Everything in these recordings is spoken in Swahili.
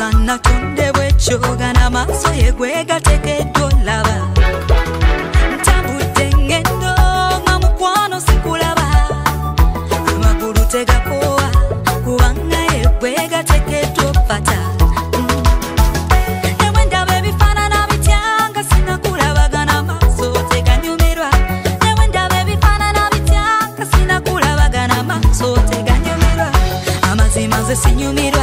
natonde bwechoga n'amaaso ye gwegatekeddwa olaba ntambudde ngendo nga mukwano sikulaba amagulu tegakowa kubanga ye gwegatekeddwa opata ewe ndaba ebifaanana bityanga sinakulaba n'amaaso teganyumirwa ewe ndaba ebifaanana bityanga sinakulaba n'amaaso teganyumirwa amazima nze sinyumirwa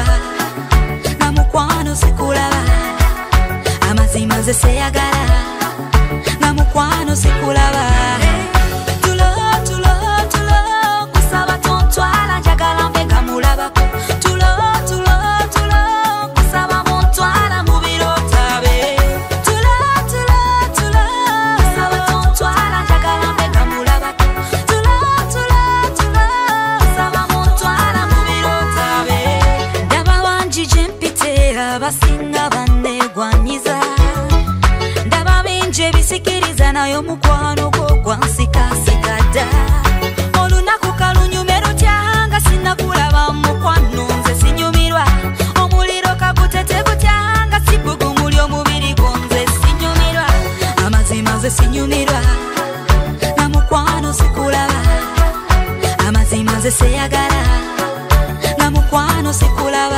sikulaba amazima nze seyagala nga mukwano sikulaba tulo tulo tulo kusaba tontwala njagala mbenga mulabako tulo tulo tulo kusaba montwala mu birotabe tulo tulo tulo kusaba tontwala njagala mbenga mulabako tulo tulo tulo kusaba montwala mu birotabe ndaba wanjije abasinga banegwanyiza ndaba binje bisikiriza nayo mukwano gwo gwansikasigadda olunaku kalunyumero tyanga sinakulaba mukwano nze sinyumirwa omuliro kagutete gutyanga sibugumuli omubiri gonze sinyumirwa amazima nze sinyumirwa na mukwano sikulaba amazima nze seyagala na mukwano sikulaba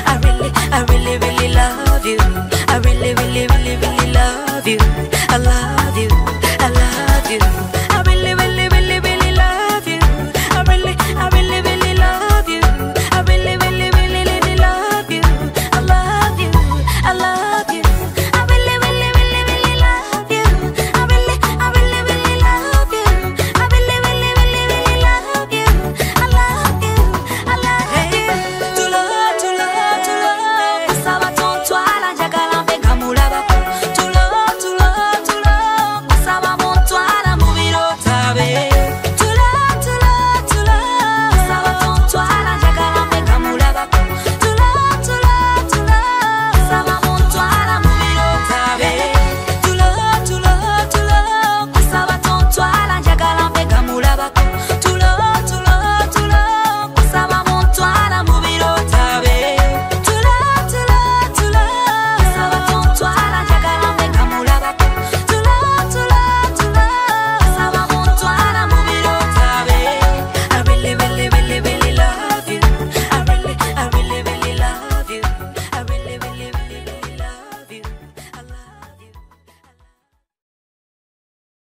I really love you. I love